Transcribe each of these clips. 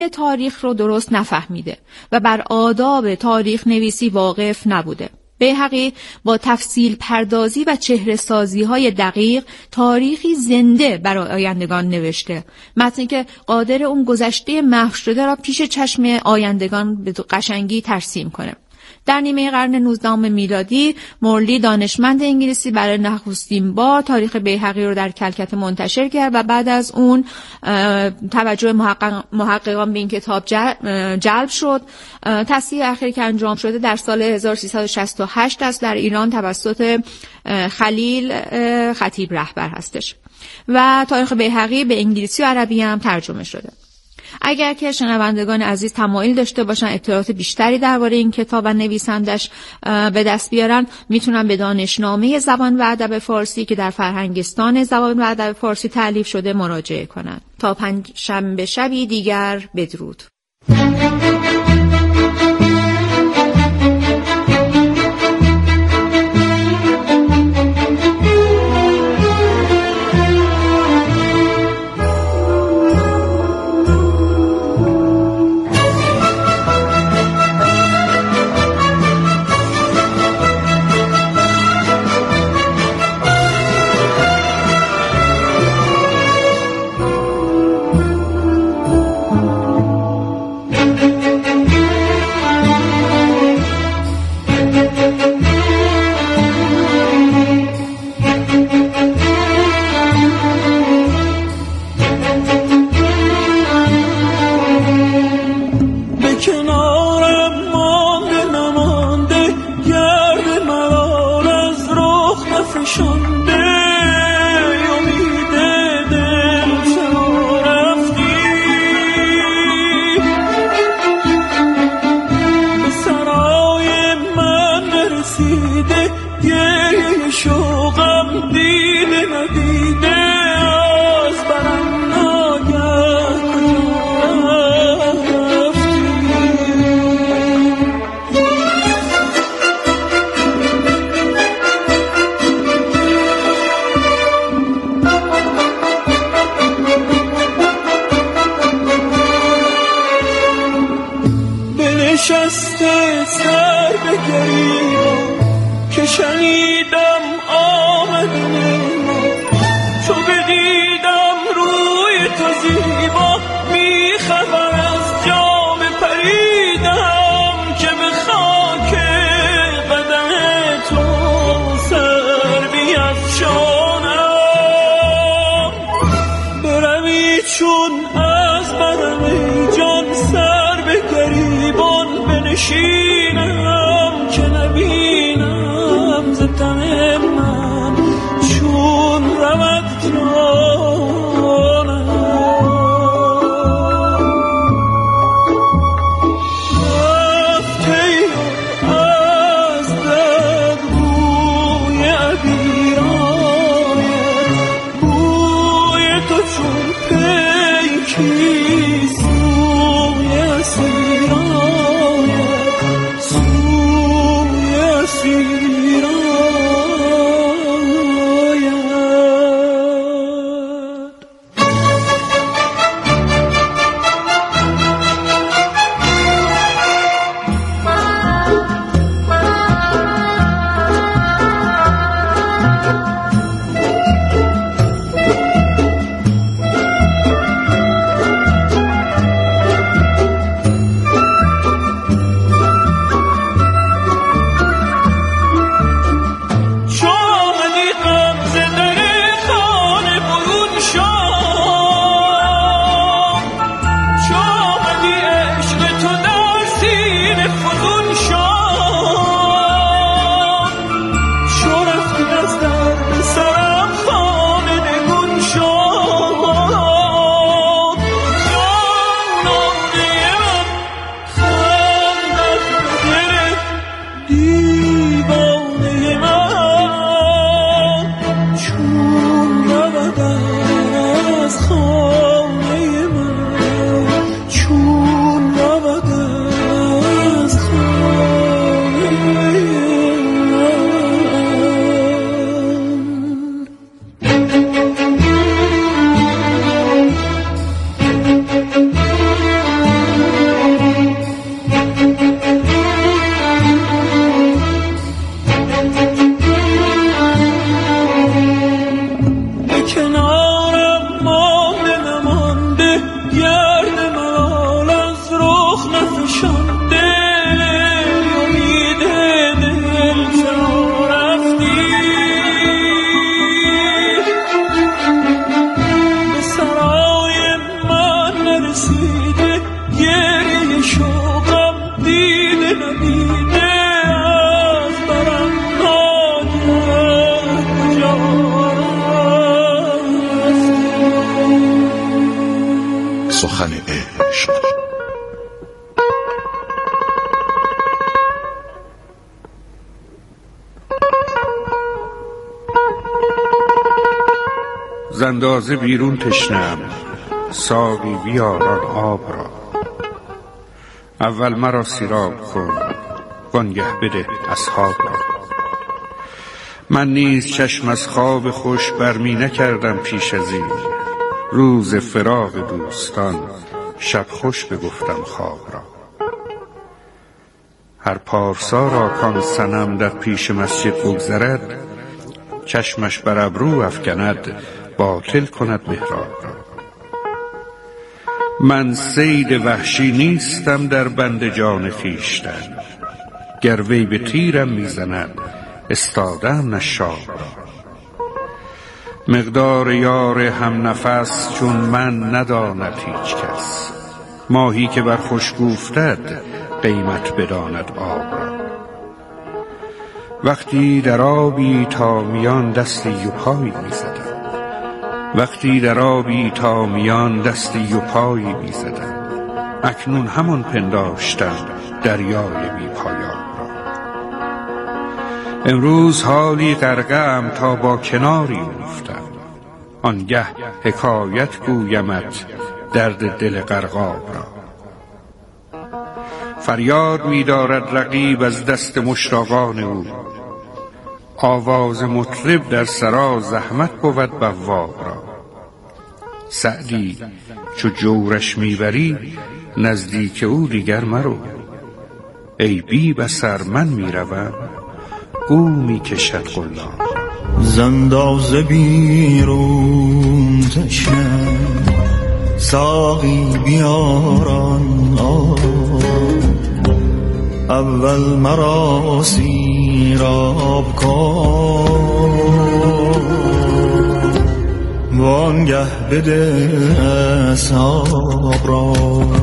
تاریخ رو درست نفهمیده و بر آداب تاریخ نویسی واقف نبوده. بیهقی با تفصیل پردازی و چهره سازی های دقیق تاریخی زنده برای آیندگان نوشته، متنی که قادر اون گذشته محو شده را پیش چشم آیندگان به قشنگی ترسیم کنه. در نیمه قرن 19 میلادی مورلی دانشمند انگلیسی برای نخستین بار تاریخ بیهقی رو در کلکته منتشر کرد و بعد از اون توجه محققان به این کتاب جلب شد. تصحیح اخیر که انجام شده در سال 1368 است در ایران توسط خلیل خطیب رهبر هستش و تاریخ بیهقی به انگلیسی و عربی هم ترجمه شده. اگر که شنوندگان عزیز تمایل داشته باشن اطلاعات بیشتری درباره این کتاب و نویسندش به دست بیارن، میتونن به دانشنامه زبان و ادب فارسی که در فرهنگستان زبان و ادب فارسی تألیف شده مراجعه کنن. تا پنجشنبه شبی دیگر، بدرود. نشسته سر به گریبان که شنیدم آمدن ما، چو بدیدم روی تو زیبا میخبر از جام پریدم که به خاک قدم تو سر بیفشانم. بروی چون از برم ای جان سر به گریبان بنشینم که نبینم ز تن من چون رود جانم. رفته از در بوی عبیرانت، بوی تو چون پیکی سوی اسیرانت. ای شوقم دیده ندیده از برم ناگه کجا رفتی. سخن عشق. زندازه بیرون تشنم، ساقی بیار آن آب را. اول مرا سیراب کن، وانگه بده اصحاب را. من نیز چشم از خواب خوش برمی نکردم پیش از این. روز فراق دوستان شب خوش بگفتم خواب را. هر پارسا را کان صنم در پیش مسجد بگذرد، چشمش بر ابرو افکند، باطل کند محراب را. من صید وحشی نیستم در بند جان خویشتن، گر وی به تیرم میزند استادم نشاب را. مقدار یار هم نفس چون من نداند هیچ کس، ماهی که بر خشک افتد قیمت بداند آب را. وقتی در آبی تا میان دستی و پایی میزدم، وقتی در آبی تا میان دستی و پایی میزدم، اکنون همان پنداشتم دریای بی پایاب را. امروز حالی غرقه‌ام تا با کناری افتم، آنگه حکایت گویمت درد دل غرقاب را. فریاد می‌دارد رقیب از دست مشتاقان او، آواز مطرب در سرا زحمت بود بواب را. سعدی چو جورش میبری نزدیک او دیگر مرو، ای بی بصر من میروم او میکشد قلاب. زندازه بیرون تشنم، ساقی بیاران آب. اول مرا سیراب کن، وانگه بده اصحاب را.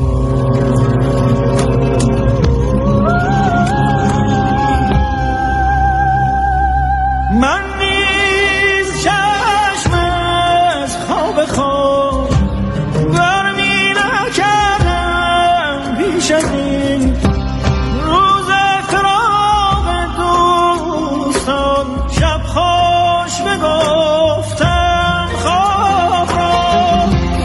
من نیز چشم از خواب خود برمی نکردم پیش از این. روز فراق دوستان شب خوش بگفتم خواب را.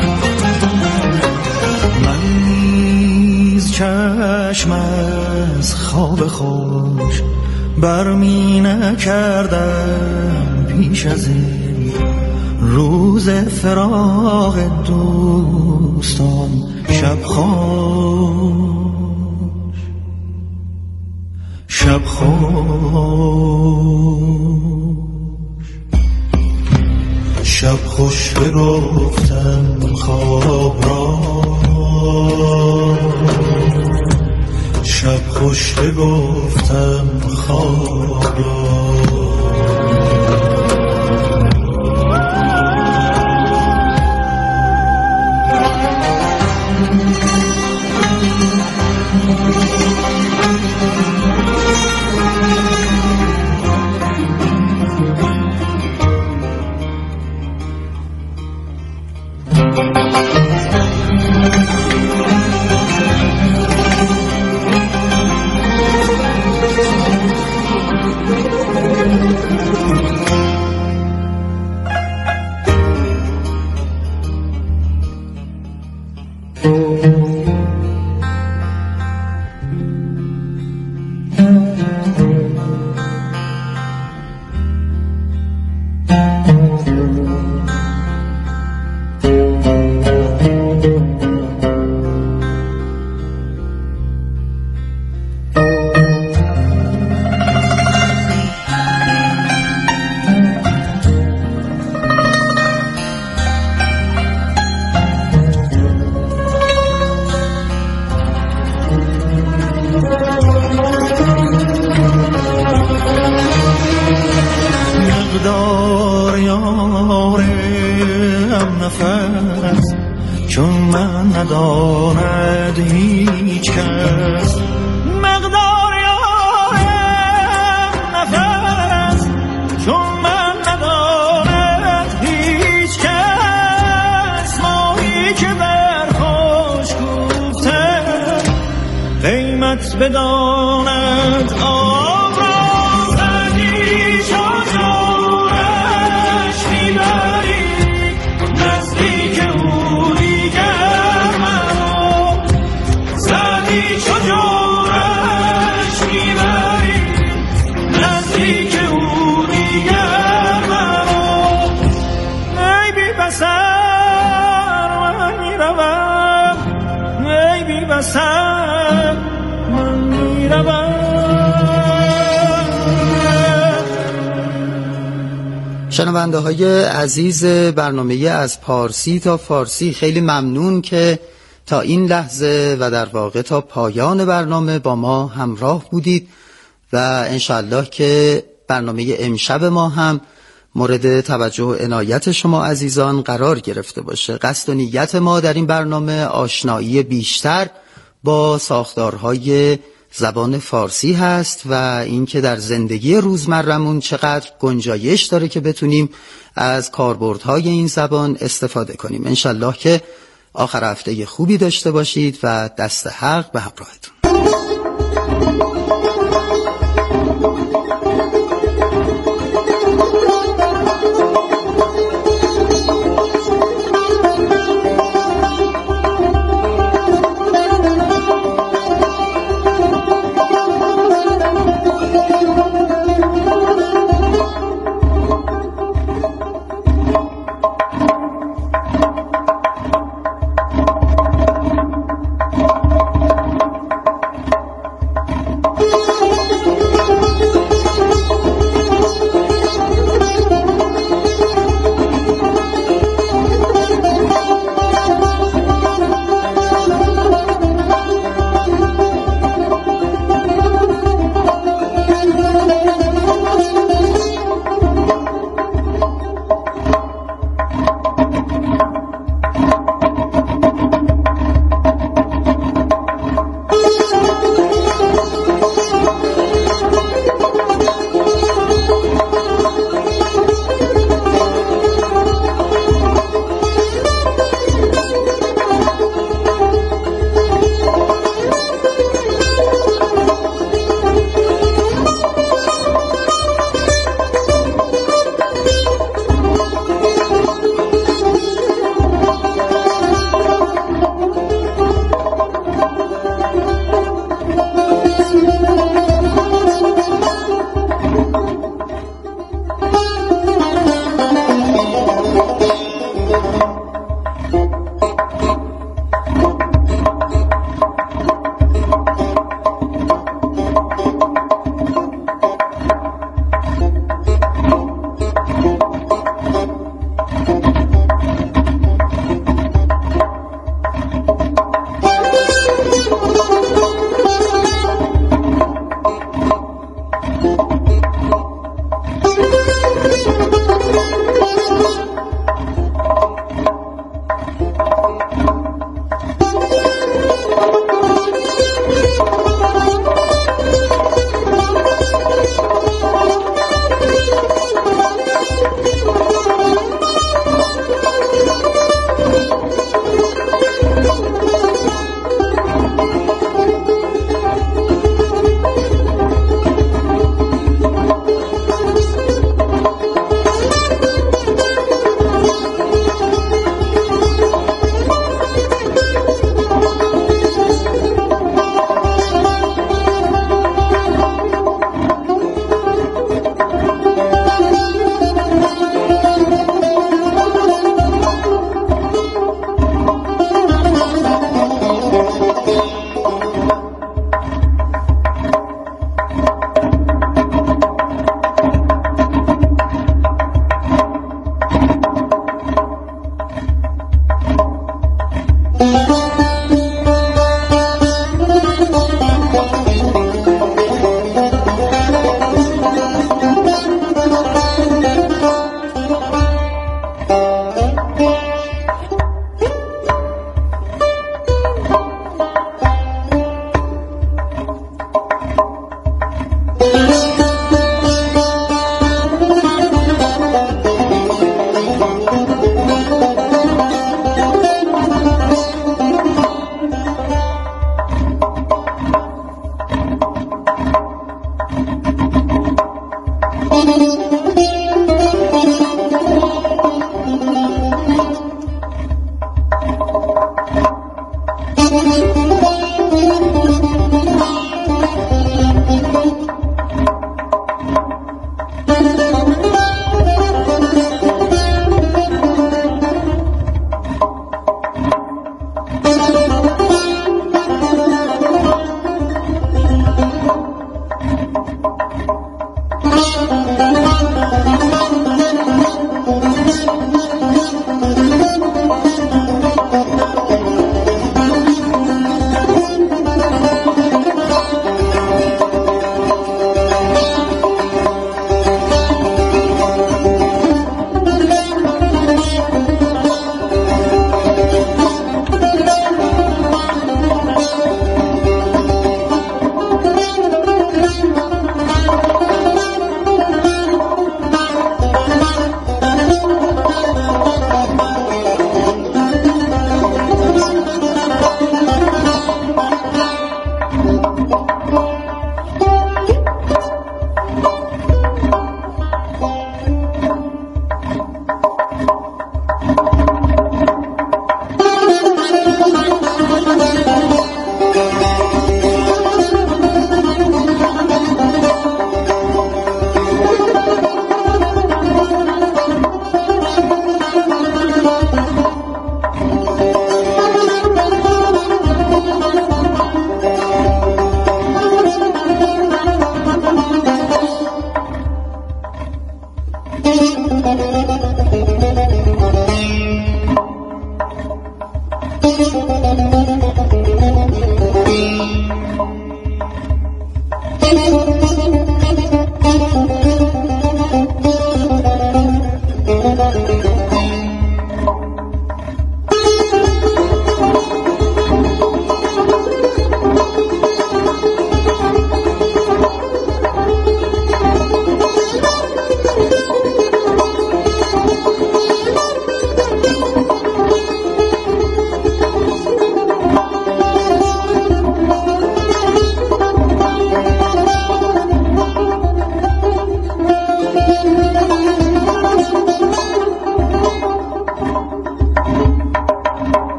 من نیز چشم از خواب خوش برمی نکردم پیش از این. روز فراق دوستان شب خوش، شب خوش، شب خوش بگفتم خواب را. شب خوش بگفتم خواب را. مقدار یارم نفس چون من نداند هیچ کس، غیرت بداند آب را سعدی چجورش میبری نزدیک او دیگر مرا سعدی چجورش میبری نزدیک او دیگر مرا ای بی بسر من میروم ای بی بسر من میروم. شنونده های عزیز برنامه از پارسی تا فارسی، خیلی ممنون که تا این لحظه و در واقع تا پایان برنامه با ما همراه بودید و انشالله که برنامه امشب ما هم مورد توجه و عنایت شما عزیزان قرار گرفته باشه. قصد و نیت ما در این برنامه آشنایی بیشتر با ساختارهای زبان فارسی هست و اینکه در زندگی روزمرمون چقدر گنجایش داره که بتونیم از کاربردهای این زبان استفاده کنیم. انشالله که آخر هفته خوبی داشته باشید و دست حق به همراهتون.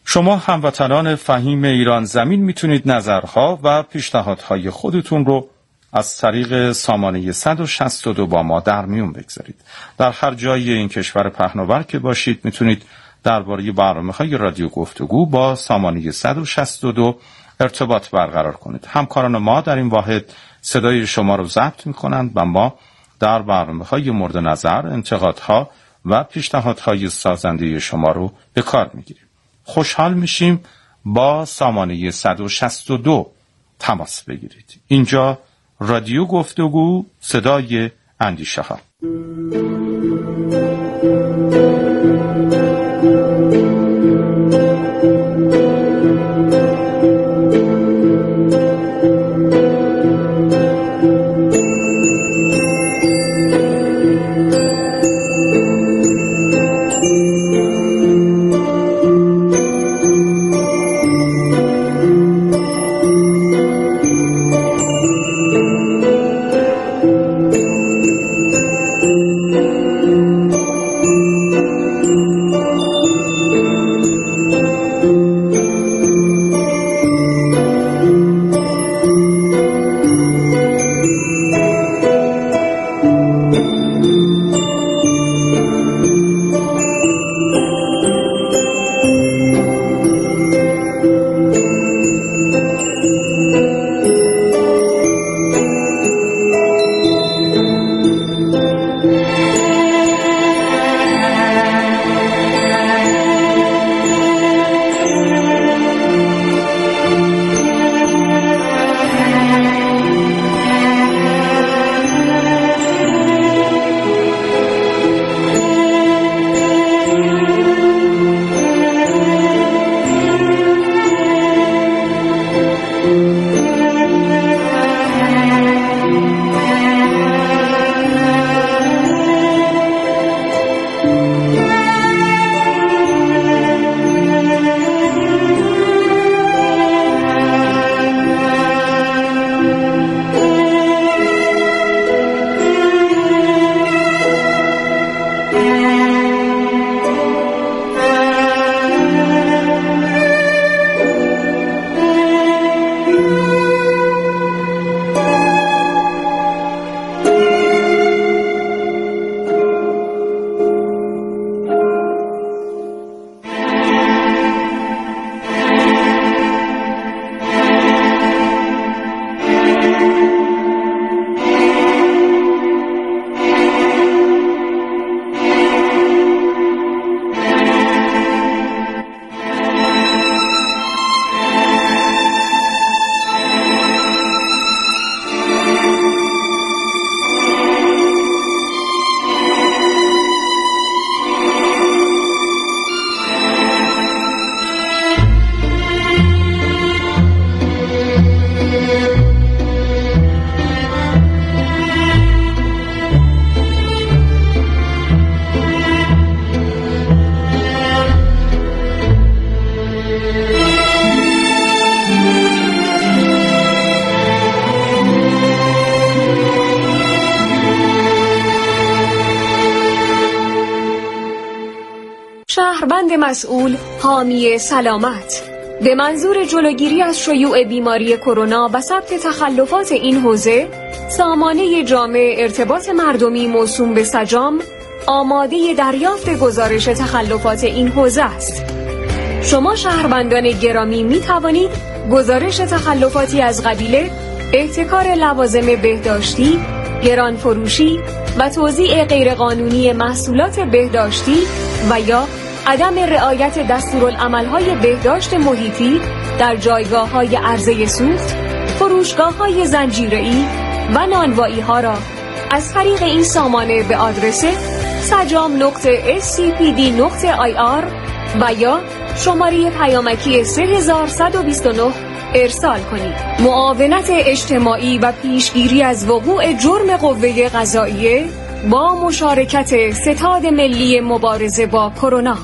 شما هموطنان فهیم ایران زمین میتونید نظرها و پیشنهادهای خودتون رو از طریق سامانه 162 با ما در میون بگذارید. در هر جای این کشور پهناور که باشید میتونید درباره برنامه‌های رادیو گفتگو با سامانه 162 ارتباط برقرار کنید. همکاران ما در این واحد صدای شما رو ضبط میکنند و ما در برنامه‌های مورد نظر، انتقادها و پیشنهادهای سازنده شما رو به کار میگیریم. خوشحال میشیم با سامانه 162 تماس بگیرید. اینجا رادیو گفتگو، صدای اندیشه ها. شهروند مسئول حامی سلامت به منظور جلوگیری از شیوع بیماری کرونا و ثبت تخلفات این حوزه، سامانه جامع ارتباط مردمی موسوم به سجام آماده دریافت گزارش تخلفات این حوزه است. شما شهروندان گرامی می توانید گزارش تخلفاتی از قبیل احتکار لوازم بهداشتی، گرانفروشی و توزیع غیرقانونی محصولات بهداشتی و یا عدم رعایت دستورالعمل‌های بهداشت محیطی در جایگاه‌های عرضه سوخت، فروشگاه‌های زنجیره‌ای و نانوایی‌ها را از طریق این سامانه به آدرس sajam.scpd.ir و یا شماره پیامکی 3129 ارسال کنید. معاونت اجتماعی و پیشگیری از وقوع جرم قوه قضاییه با مشارکت ستاد ملی مبارزه با کرونا.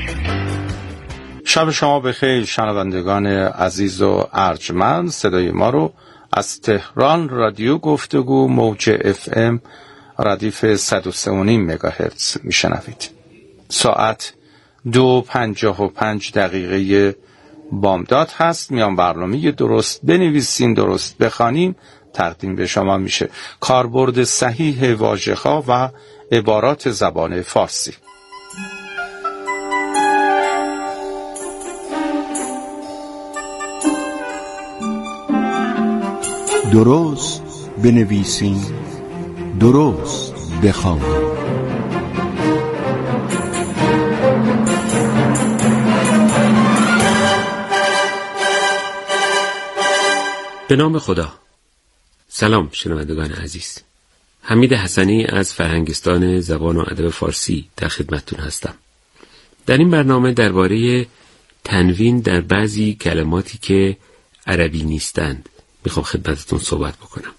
شب شما بخیر شنوندگان عزیز و ارجمند. صدای ما رو از تهران رادیو گفتگو موج FM ردیف 103.5 مگاهرتز میشنوید. ساعت 2:55 بامداد هست. میان برنامه درست بنویسین، درست بخوانیم، تقدیم به شما میشه. کاربرد صحیح واژه‌ها و عبارات زبان فارسی. درست بنویسین، درست بخوانیم. به نام خدا. سلام شنوندگان عزیز. حمید حسنی از فرهنگستان زبان و ادب فارسی در خدمتتون هستم. در این برنامه درباره تنوین در بعضی کلماتی که عربی نیستند میخوام خدمتتون صحبت بکنم.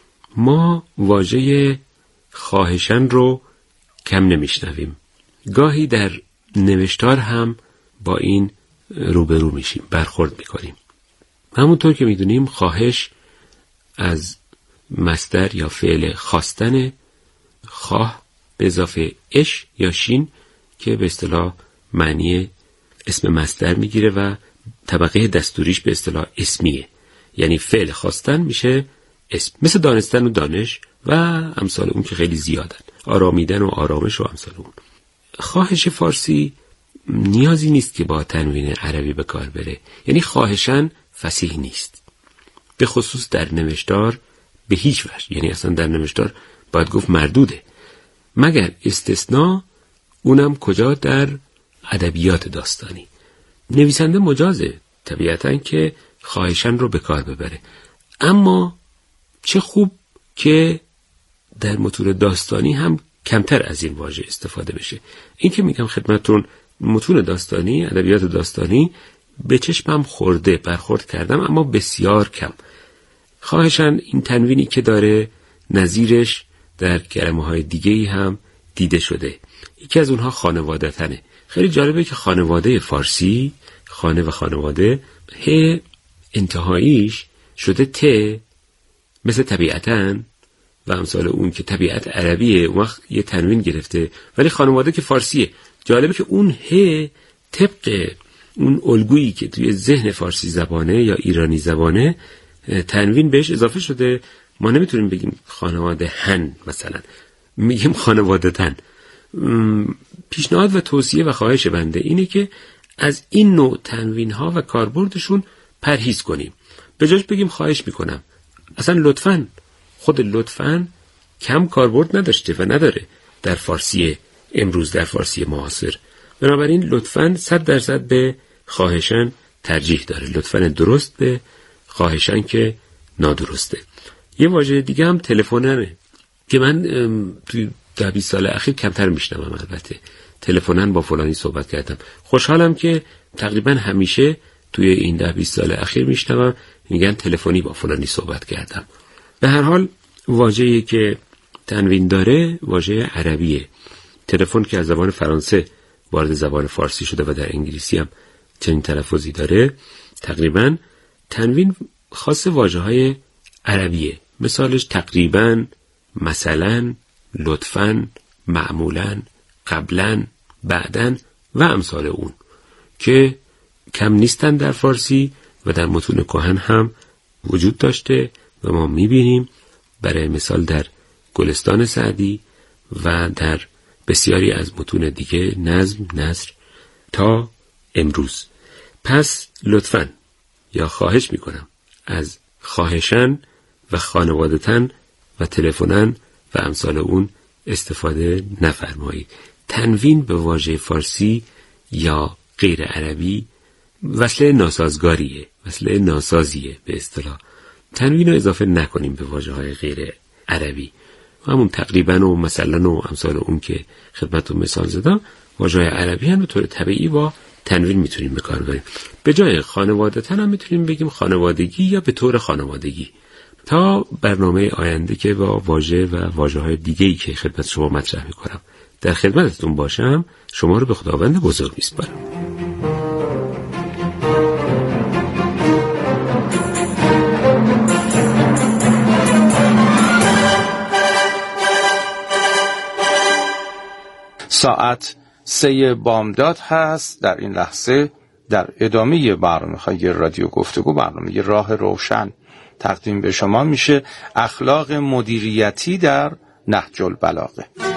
ما واژه خواهشاً رو کم نمیشنویم. گاهی در نوشتار هم با این روبرو میشیم، برخورد میکنیم. همونطور که میدونیم خواهش از مصدر یا فعل خواستن، خواه به اضافه اش یا شین که به اصطلاح معنی اسم مصدر میگیره و طبقه دستوریش به اصطلاح اسمیه. یعنی فعل خواستن میشه اسم، مثل دانستن و دانش و امثال اون که خیلی زیادن، آرامیدن و آرامش و امثال اون. خواهش فارسی نیازی نیست که با تنوین عربی به کار بره، یعنی خواهشاً فصیح نیست، به خصوص در نوشتار به هیچ وجه. یعنی اصلا در نوشتار باید گفت مردوده، مگر استثناء، اونم کجا؟ در ادبیات داستانی. نویسنده مجازه طبیعتاً که خواهشاً رو به کار ببره، اما چه خوب که در متون داستانی هم کمتر از این واژه استفاده بشه. این که میگم خدمتتون متون داستانی، ادبیات داستانی به چشمم خورده، برخورد کردم، اما بسیار کم. خواهشاً این تنوینی که داره نظیرش در کلمه‌های دیگه‌ای هم دیده شده. یکی از اونها خانواده‌تنه. خیلی جالبه که خانواده فارسی، خانه و خانواده، ه انتهاییش شده ت، مثل طبیعتاً و امثال اون که طبیعت عربیه، اون وقت یه تنوین گرفته، ولی خانواده که فارسیه. جالبه که اون ه طبق اون الگویی که توی ذهن فارسی زبانه یا ایرانی زبانه تنوین بهش اضافه شده. ما نمیتونیم بگیم خانواده هن، مثلا میگیم خانواده تن. پیشنهاد و توصیه و خواهش بنده اینه که از این نوع تنوین ها و کاربردشون پرهیز کنیم. به جاش بگیم خواهش میکنم. اصلا لطفاً، خود لطفاً کم کاربرد نداشته و نداره در فارسی امروز، در فارسی معاصر. بنابراین لطفاً 100% به خواهشاً ترجیح داره. لطفاً درست به خواهشاً که نادرسته. یه واژه دیگه هم تلفننه که من توی 10-20 سال اخیر کمتر میشنوم. البته تلفنن با فلانی صحبت کردم. خوشحالم که تقریباً همیشه توی این 10-20 سال اخیر میشنوم میگن تلفنی با فلانی صحبت کردم. به هر حال واژه‌ای که تنوین داره واژه عربیه. تلفن که از زبان فرانسه وارد زبان فارسی شده و در انگلیسی هم چنین تلفظی داره. تقریباً تنوین خاص واژه‌های عربیه. مثالش تقریباً، مثلاً، لطفاً، معمولاً، قبلاً، بعداً و امثال اون که کم نیستن در فارسی و در متون کهن هم وجود داشته و ما می‌بینیم. برای مثال در گلستان سعدی و در بسیاری از متون دیگه، نظم، نثر تا امروز. پس لطفاً یا خواهش میکنم از خواهشاً و خانواده‌تن و تلفنن و امثال اون استفاده نفرمایید. تنوین به واژه فارسی یا غیر عربی وصله ناسازگاریه، وصله ناسازیه به اصطلاح. تنوین رو اضافه نکنیم به واژه‌های غیر عربی. همون تقریباً و مثلا و امثال اون که خدمتتون مثال زدم، واژه‌های عربی هم به طور طبیعی با تنوین میتونیم به کار ببریم. به جای خانواده‌تن هم میتونیم بگیم خانوادگی یا به طور خانوادگی. تا برنامه آینده که با واژه و واژه‌های دیگه‌ای که خدمت شما مطرح میکنم در خدمتتون باشم، شما رو به خداوند بزرگ میسپارم. ساعت 3 بامداد هست. در این لحظه در ادامه برنامه‌های رادیو گفتگو، برنامه راه روشن تقدیم به شما میشه، اخلاق مدیریتی در نهج البلاغه.